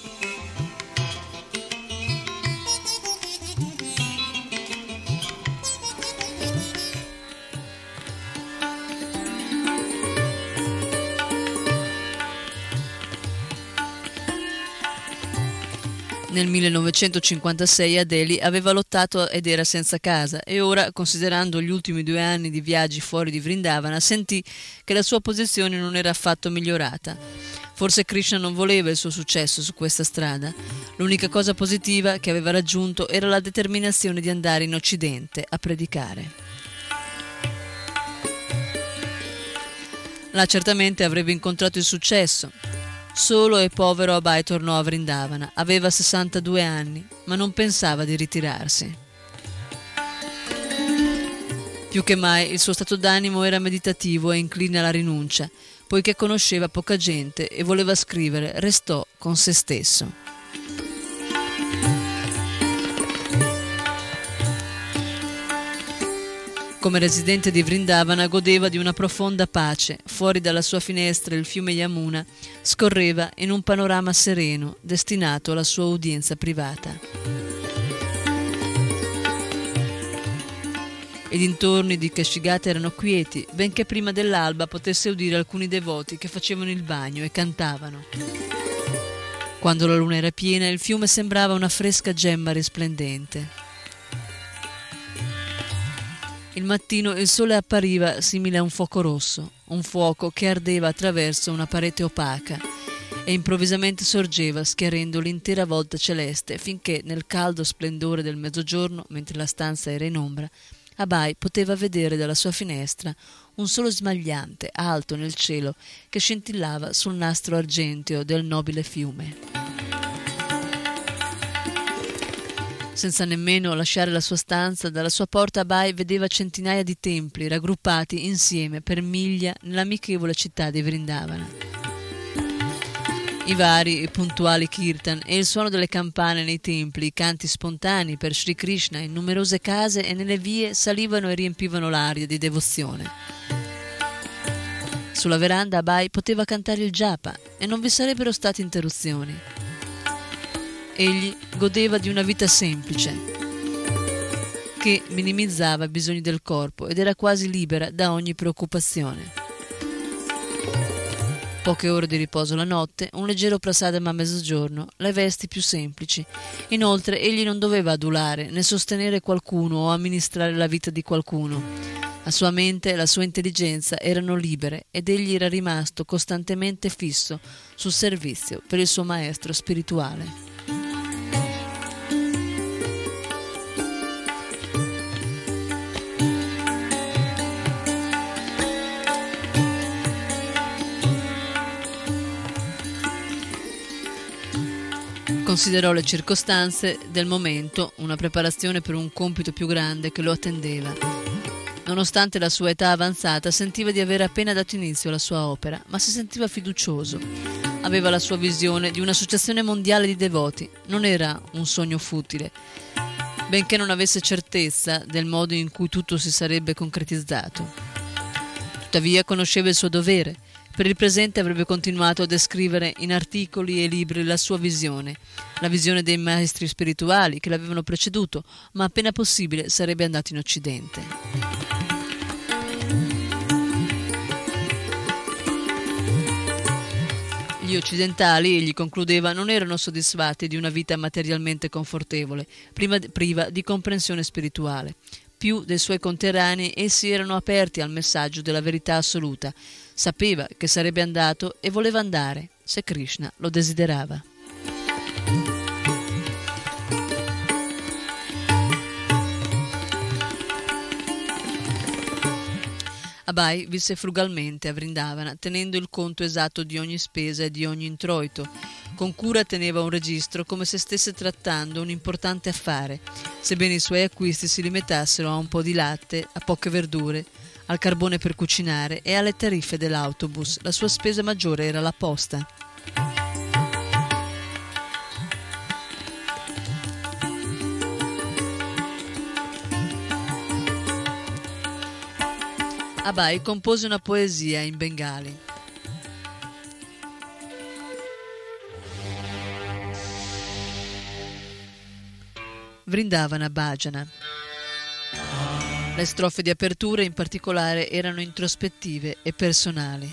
Nel 1956 a Delhi aveva lottato ed era senza casa e ora, considerando gli ultimi 2 anni di viaggi fuori di Vrindavana, sentì che la sua posizione non era affatto migliorata. Forse Krishna non voleva il suo successo su questa strada. L'unica cosa positiva che aveva raggiunto era la determinazione di andare in Occidente a predicare. Là certamente avrebbe incontrato il successo. Solo e povero Abai tornò a Vrindavana. Aveva 62 anni, ma non pensava di ritirarsi. Più che mai il suo stato d'animo era meditativo e incline alla rinuncia. Poiché conosceva poca gente e voleva scrivere, restò con se stesso. Come residente di Vrindavana godeva di una profonda pace. Fuori dalla sua finestra il fiume Yamuna scorreva in un panorama sereno, destinato alla sua udienza privata. I dintorni di Keshigata erano quieti, benché prima dell'alba potesse udire alcuni devoti che facevano il bagno e cantavano. Quando la luna era piena, il fiume sembrava una fresca gemma risplendente. Il mattino il sole appariva simile a un fuoco rosso, un fuoco che ardeva attraverso una parete opaca e improvvisamente sorgeva schiarendo l'intera volta celeste finché nel caldo splendore del mezzogiorno, mentre la stanza era in ombra, Abai poteva vedere dalla sua finestra un solo smagliante alto nel cielo che scintillava sul nastro argenteo del nobile fiume. Senza nemmeno lasciare la sua stanza, dalla sua porta Abai vedeva centinaia di templi raggruppati insieme per miglia nell'amichevole città di Vrindavana. I vari e puntuali kirtan e il suono delle campane nei templi, i canti spontanei per Sri Krishna in numerose case e nelle vie salivano e riempivano l'aria di devozione. Sulla veranda Abai poteva cantare il japa e non vi sarebbero state interruzioni. Egli godeva di una vita semplice, che minimizzava i bisogni del corpo ed era quasi libera da ogni preoccupazione. Poche ore di riposo la notte, un leggero prasadama a mezzogiorno, le vesti più semplici. Inoltre egli non doveva adulare né sostenere qualcuno o amministrare la vita di qualcuno. La sua mente e la sua intelligenza erano libere ed egli era rimasto costantemente fisso sul servizio per il suo maestro spirituale. Considerò le circostanze del momento, una preparazione per un compito più grande che lo attendeva. Nonostante la sua età avanzata, sentiva di aver appena dato inizio alla sua opera, ma si sentiva fiducioso. Aveva la sua visione di un'associazione mondiale di devoti. Non era un sogno futile, benché non avesse certezza del modo in cui tutto si sarebbe concretizzato. Tuttavia conosceva il suo dovere. Per il presente avrebbe continuato a descrivere in articoli e libri la sua visione, la visione dei maestri spirituali che l'avevano preceduto, ma appena possibile sarebbe andato in Occidente. Gli occidentali, egli concludeva, non erano soddisfatti di una vita materialmente confortevole, priva di comprensione spirituale. Più dei suoi conterranei, essi erano aperti al messaggio della verità assoluta. Sapeva che sarebbe andato e voleva andare, se Krishna lo desiderava. Abai visse frugalmente a Vrindavana, tenendo il conto esatto di ogni spesa e di ogni introito. Con cura teneva un registro come se stesse trattando un importante affare, sebbene i suoi acquisti si limitassero a un po' di latte, a poche verdure, al carbone per cucinare e alle tariffe dell'autobus. La sua spesa maggiore era la posta. Abai compose una poesia in bengali. Vrindavana Bhajana. Le strofe di apertura in particolare erano introspettive e personali.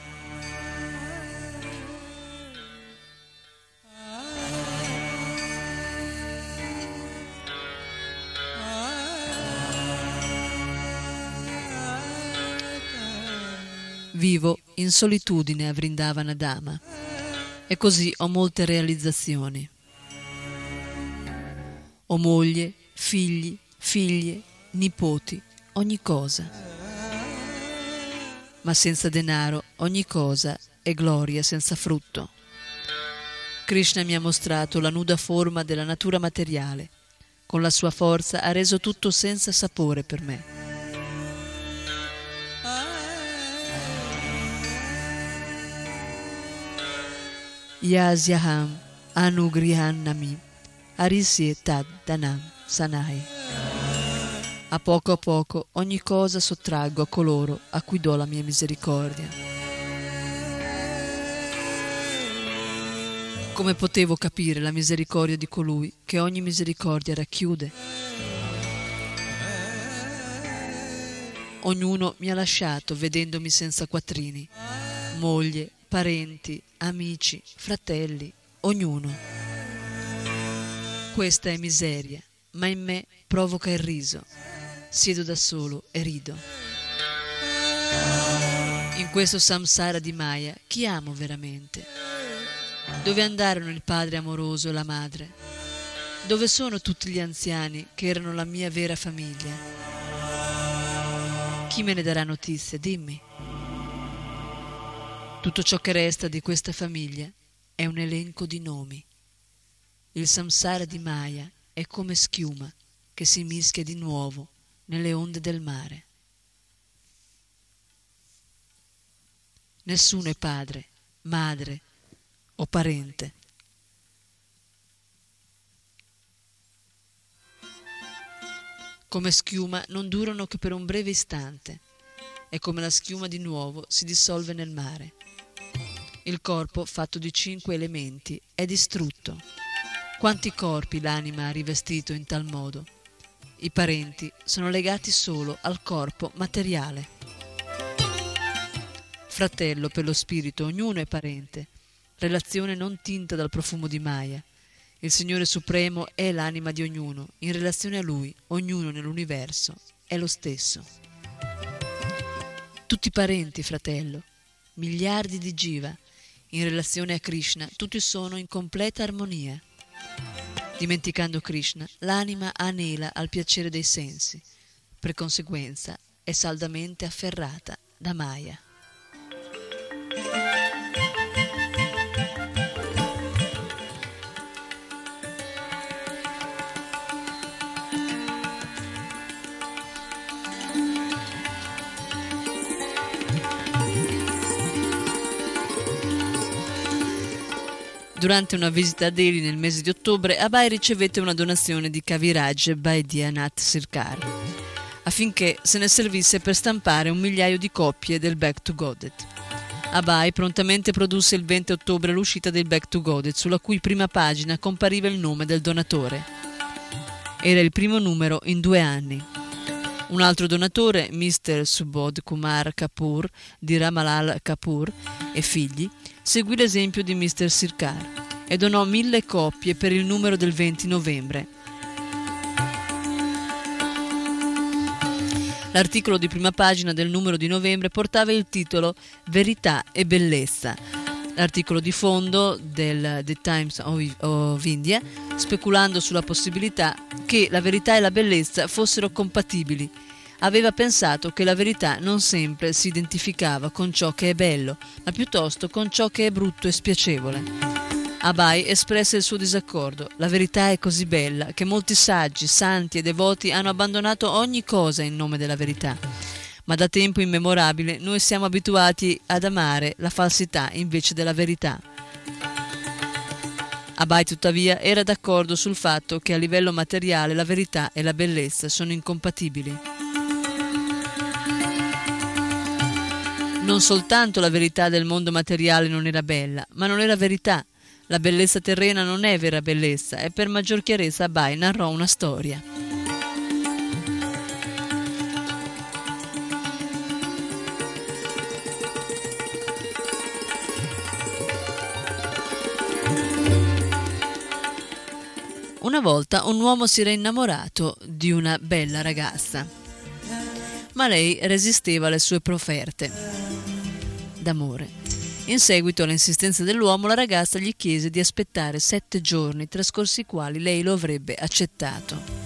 Vivo in solitudine a Vrindavana Dama e così ho molte realizzazioni. Ho moglie, figli, figlie, nipoti, ogni cosa. Ma senza denaro ogni cosa è gloria senza frutto. Krishna mi ha mostrato la nuda forma della natura materiale. Con la sua forza ha reso tutto senza sapore per me. Yasyaham anugrihannami arisye tad danam sanai. A poco ogni cosa sottraggo a coloro a cui do la mia misericordia. Come potevo capire la misericordia di colui che ogni misericordia racchiude? Ognuno mi ha lasciato vedendomi senza quattrini, moglie, parenti, amici, fratelli, ognuno. Questa è miseria, ma in me provoca il riso. siedo da solo e rido. In questo samsara di Maya, chi amo veramente? Dove andarono il padre amoroso e la madre? Dove sono tutti gli anziani che erano la mia vera famiglia? Chi me ne darà notizie? Dimmi. Tutto ciò che resta di questa famiglia è un elenco di nomi. Il samsara di Maya è come schiuma che si mischia di nuovo nelle onde del mare. Nessuno è padre, madre o parente. Come schiuma non durano che per un breve istante e come la schiuma di nuovo si dissolve nel mare. Il corpo, fatto di 5 elementi, è distrutto. Quanti corpi l'anima ha rivestito in tal modo? I parenti sono legati solo al corpo materiale. Fratello per lo spirito, ognuno è parente, relazione non tinta dal profumo di Maya. Il Signore Supremo è l'anima di ognuno, in relazione a Lui, ognuno nell'universo è lo stesso. Tutti parenti, fratello, miliardi di jiva, in relazione a Krishna, tutti sono in completa armonia. Dimenticando Krishna, l'anima anela al piacere dei sensi, per conseguenza è saldamente afferrata da Maya. Durante una visita a Delhi nel mese di ottobre, Abai ricevette una donazione di Kaviraj Baidyanath Sirkar affinché se ne servisse per stampare 1 migliaio di copie del Back to Godhead. Abai prontamente produsse il 20 ottobre l'uscita del Back to Godhead, sulla cui prima pagina compariva il nome del donatore. Era il primo numero in 2 anni. Un altro donatore, Mr. Subodh Kumar Kapoor di Ramalal Kapoor e figli, seguì l'esempio di Mr. Sirkar e donò 1000 copie per il numero del 20 novembre. L'articolo di prima pagina del numero di novembre portava il titolo Verità e bellezza. L'articolo di fondo del The Times of India, speculando sulla possibilità che la verità e la bellezza fossero compatibili, aveva pensato che la verità non sempre si identificava con ciò che è bello, ma piuttosto con ciò che è brutto e spiacevole. Abai espresse il suo disaccordo. La verità è così bella che molti saggi, santi e devoti hanno abbandonato ogni cosa in nome della verità. Ma da tempo immemorabile noi siamo abituati ad amare la falsità invece della verità. Abai tuttavia era d'accordo sul fatto che a livello materiale la verità e la bellezza sono incompatibili. Non soltanto la verità del mondo materiale non era bella, ma non era verità. La bellezza terrena non è vera bellezza e per maggior chiarezza Abai narrò una storia. Una volta un uomo si era innamorato di una bella ragazza, ma lei resisteva alle sue offerte d'amore. In seguito all'insistenza dell'uomo, la ragazza gli chiese di aspettare 7 giorni, trascorsi i quali lei lo avrebbe accettato.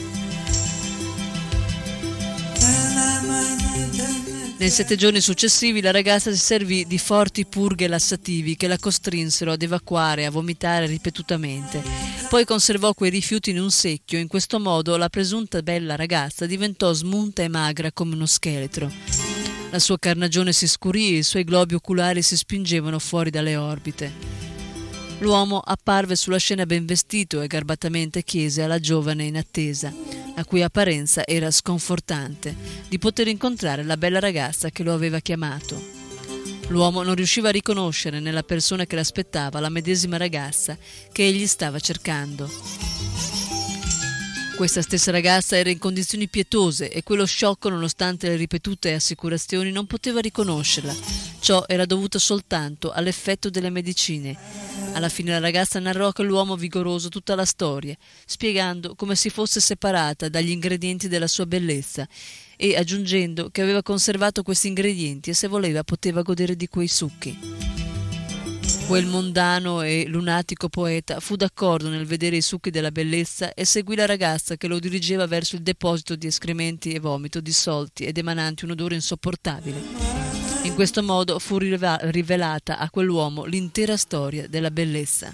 Nei 7 giorni successivi la ragazza si servì di forti purghe lassativi che la costrinsero ad evacuare e a vomitare ripetutamente. Poi conservò quei rifiuti in un secchio. In questo modo la presunta bella ragazza diventò smunta e magra come uno scheletro. La sua carnagione si scurì e i suoi globi oculari si spingevano fuori dalle orbite. L'uomo apparve sulla scena ben vestito e garbatamente chiese alla giovane in attesa, la cui apparenza era sconfortante, di poter incontrare la bella ragazza che lo aveva chiamato. L'uomo non riusciva a riconoscere nella persona che l'aspettava la medesima ragazza che egli stava cercando. Questa stessa ragazza era in condizioni pietose e quello sciocco, nonostante le ripetute assicurazioni, non poteva riconoscerla. Ciò era dovuto soltanto all'effetto delle medicine. Alla fine la ragazza narrò a quell'uomo vigoroso tutta la storia, spiegando come si fosse separata dagli ingredienti della sua bellezza e aggiungendo che aveva conservato questi ingredienti e se voleva poteva godere di quei succhi. Quel mondano e lunatico poeta fu d'accordo nel vedere i succhi della bellezza e seguì la ragazza che lo dirigeva verso il deposito di escrementi e vomito dissolti ed emananti un odore insopportabile. In questo modo fu rivelata a quell'uomo l'intera storia della bellezza.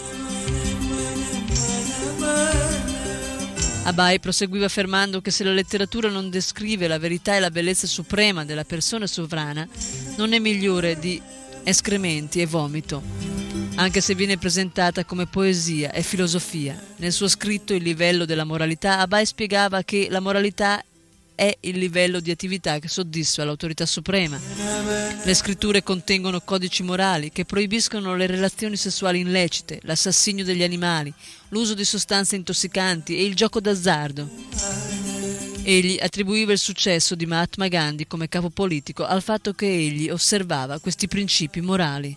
Abai proseguiva affermando che se la letteratura non descrive la verità e la bellezza suprema della persona sovrana, non è migliore di escrementi e vomito, anche se viene presentata come poesia e filosofia. Nel suo scritto Il livello della moralità, Abai spiegava che la moralità è il livello di attività che soddisfa l'autorità suprema. Le scritture contengono codici morali che proibiscono le relazioni sessuali illecite, l'assassinio degli animali, l'uso di sostanze intossicanti e il gioco d'azzardo. Egli attribuiva il successo di Mahatma Gandhi come capo politico al fatto che egli osservava questi principi morali.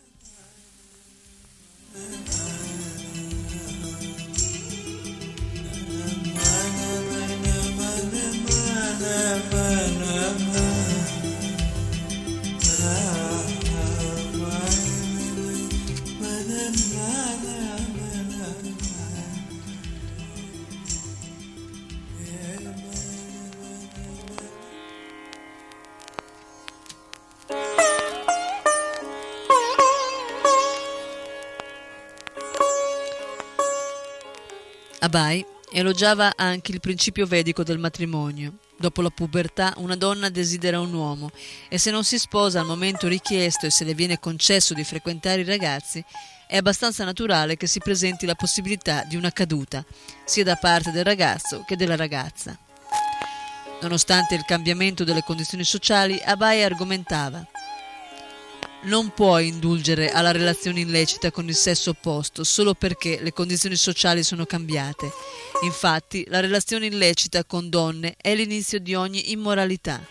Abai elogiava anche il principio vedico del matrimonio. Dopo la pubertà una donna desidera un uomo e se non si sposa al momento richiesto e se le viene concesso di frequentare i ragazzi, è abbastanza naturale che si presenti la possibilità di una caduta, sia da parte del ragazzo che della ragazza. Nonostante il cambiamento delle condizioni sociali, Abai argomentava: non puoi indulgere alla relazione illecita con il sesso opposto solo perché le condizioni sociali sono cambiate. Infatti, la relazione illecita con donne è l'inizio di ogni immoralità.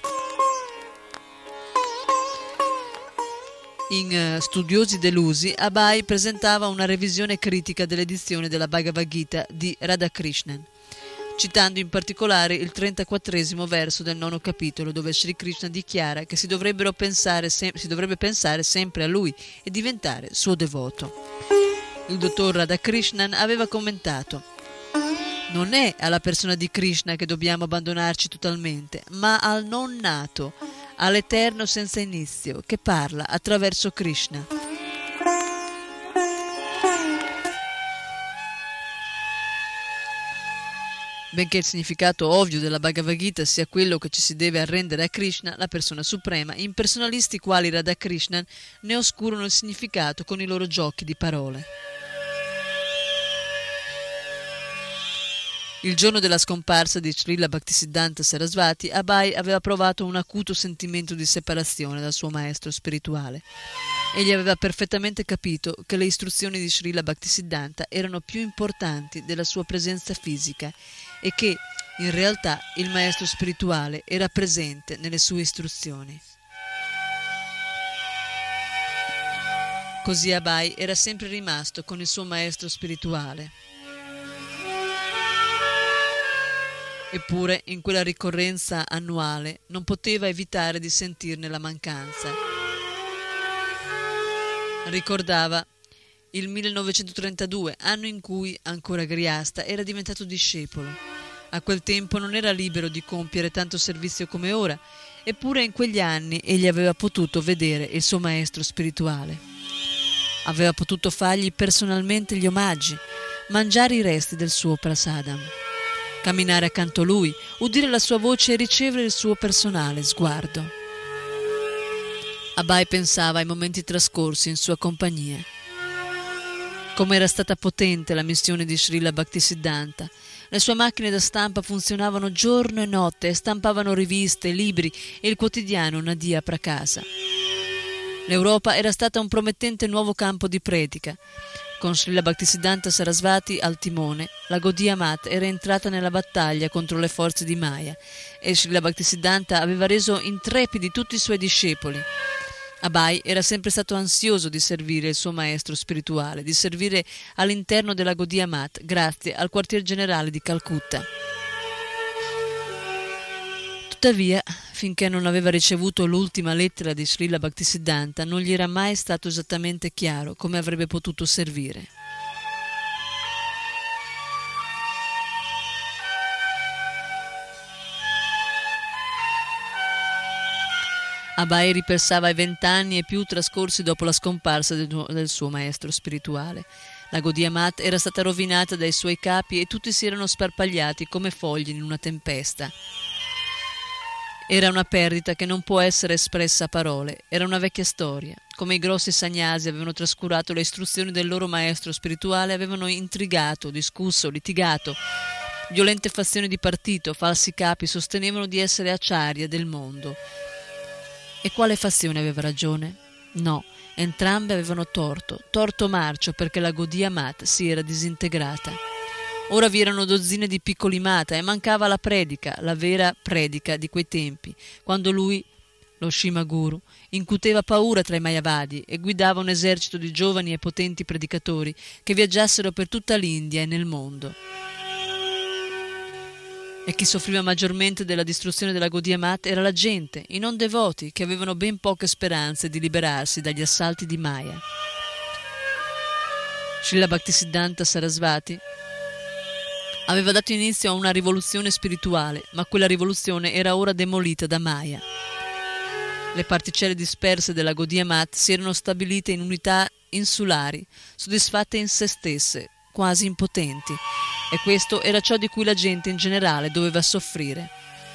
In Studiosi delusi, Abai presentava una revisione critica dell'edizione della Bhagavad Gita di Radhakrishnan, citando in particolare il 34° verso del 9° capitolo, dove Sri Krishna dichiara che si dovrebbe pensare sempre a lui e diventare suo devoto. Il dottor Radhakrishnan aveva commentato: non è alla persona di Krishna che dobbiamo abbandonarci totalmente, ma al non nato, all'eterno senza inizio, che parla attraverso Krishna. Benché il significato ovvio della Bhagavad Gita sia quello che ci si deve arrendere a Krishna, la persona suprema, impersonalisti quali Radhakrishnan ne oscurano il significato con i loro giochi di parole. Il giorno della scomparsa di Srila Bhaktisiddhanta Sarasvati, Abai aveva provato un acuto sentimento di separazione dal suo maestro spirituale. Egli aveva perfettamente capito che le istruzioni di Srila Bhaktisiddhanta erano più importanti della sua presenza fisica e che, in realtà, il maestro spirituale era presente nelle sue istruzioni. Così Abai era sempre rimasto con il suo maestro spirituale. Eppure, in quella ricorrenza annuale, non poteva evitare di sentirne la mancanza. Ricordava il 1932, anno in cui, ancora Griasta, era diventato discepolo. A quel tempo non era libero di compiere tanto servizio come ora, eppure in quegli anni egli aveva potuto vedere il suo maestro spirituale. Aveva potuto fargli personalmente gli omaggi, mangiare i resti del suo prasadam, camminare accanto a lui, udire la sua voce e ricevere il suo personale sguardo. Abai pensava ai momenti trascorsi in sua compagnia. Come era stata potente la missione di Srila Bhaktisiddhanta. Le sue macchine da stampa funzionavano giorno e notte e stampavano riviste, libri e il quotidiano Nadia Prakasa. L'Europa era stata un promettente nuovo campo di predica. Con Srila Bhaktisiddhanta Sarasvati al timone, la Gaudiya Math era entrata nella battaglia contro le forze di Maya e Srila Bhaktisiddhanta aveva reso intrepidi tutti i suoi discepoli. Abai era sempre stato ansioso di servire il suo maestro spirituale, di servire all'interno della Gaudiya Math, grazie al quartier generale di Calcutta. Tuttavia, finché non aveva ricevuto l'ultima lettera di Srila Bhaktisiddhanta, non gli era mai stato esattamente chiaro come avrebbe potuto servire. Abai ripensava ai 20 anni e più trascorsi dopo la scomparsa del suo maestro spirituale. La Gaudiya Math era stata rovinata dai suoi capi e tutti si erano sparpagliati come foglie in una tempesta. Era una perdita che non può essere espressa a parole, era una vecchia storia. Come i grossi sagnasi avevano trascurato le istruzioni del loro maestro spirituale, avevano intrigato, discusso, litigato. Violente fazioni di partito, falsi capi sostenevano di essere acciaria del mondo. E quale fazione aveva ragione? No, entrambe avevano torto marcio perché la Gaudiya Math si era disintegrata. Ora vi erano dozzine di piccoli mata e mancava la predica, la vera predica di quei tempi, quando lui, lo Shima Guru, incuteva paura tra i Mayavadi e guidava un esercito di giovani e potenti predicatori che viaggiassero per tutta l'India e nel mondo. E chi soffriva maggiormente della distruzione della Gaudiya Math era la gente, i non devoti, che avevano ben poche speranze di liberarsi dagli assalti di Maya. Srila Bhaktisiddhanta Sarasvati aveva dato inizio a una rivoluzione spirituale, ma quella rivoluzione era ora demolita da Maya. Le particelle disperse della Gaudiya Math si erano stabilite in unità insulari, soddisfatte in se stesse, quasi impotenti, e questo era ciò di cui la gente in generale doveva soffrire.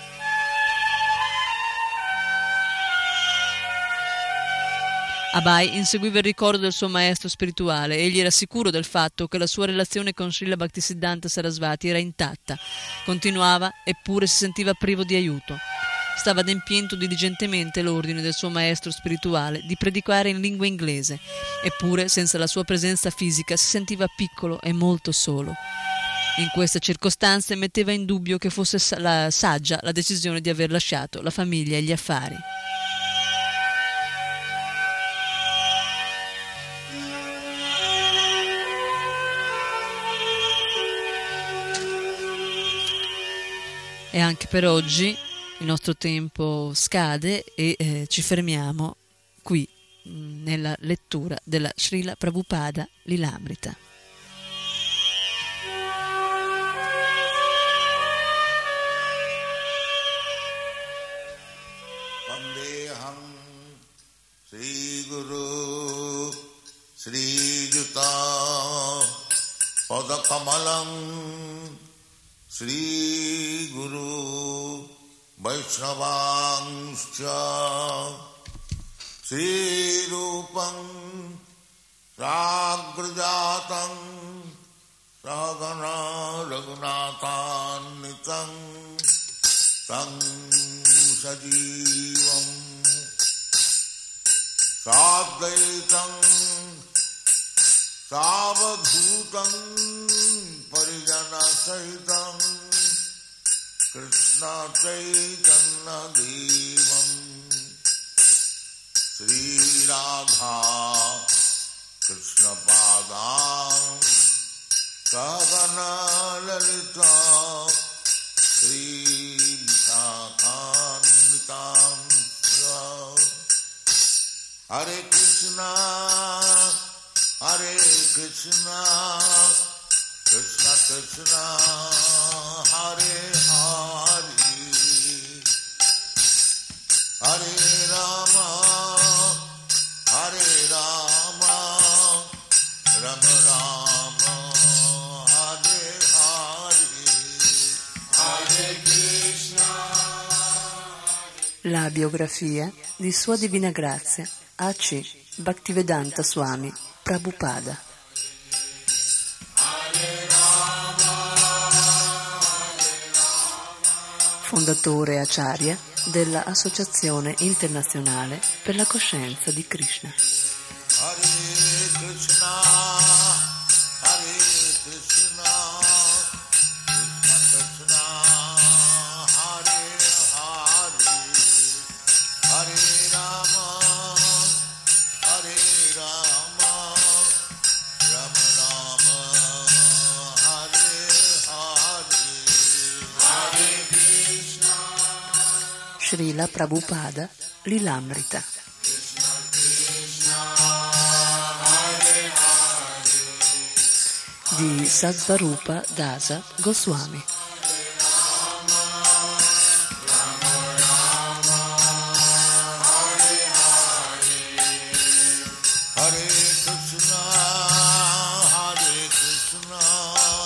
Abai inseguiva il ricordo del suo maestro spirituale e egli era sicuro del fatto che la sua relazione con Srila Bhaktisiddhanta Sarasvati era intatta. Continuava, eppure si sentiva privo di aiuto. Stava adempiendo diligentemente l'ordine del suo maestro spirituale di predicare in lingua inglese, eppure senza la sua presenza fisica si sentiva piccolo e molto solo. In queste circostanze metteva in dubbio che fosse saggia la decisione di aver lasciato la famiglia e gli affari. E anche per oggi il nostro tempo scade e ci fermiamo qui nella lettura della Srila Prabhupada Lilamrita. Vandeham Sri Guru Sri Juta Padakamalam Sri Guru Vaishnavanscha Sri Rupam Sagrajatam Sagana Raghunathan Tang Sajivam Sadvaitam Savadhutam Parijana Sahitam Krishna Chaitanya Devam Sri Radha Krishna Padam Sagana Lalita Sri Visakhanvitam Hare Krishna Krishna Krishna Hare Hare Hare Rama Rama Rama Hare Hare Hare Krishna. La biografia di Sua Divina Grazia A.C. Bhaktivedanta Swami Prabhupada. Fondatore Acharya della Associazione Internazionale per la Coscienza di Krishna. Hare Krishna, Krishna Krishna, Hare Hare, Hare Rama, Srila Prabhupada Lilamrita. Di Sattvarupa Dasa Goswami. Hare Krishna, Hare Krishna,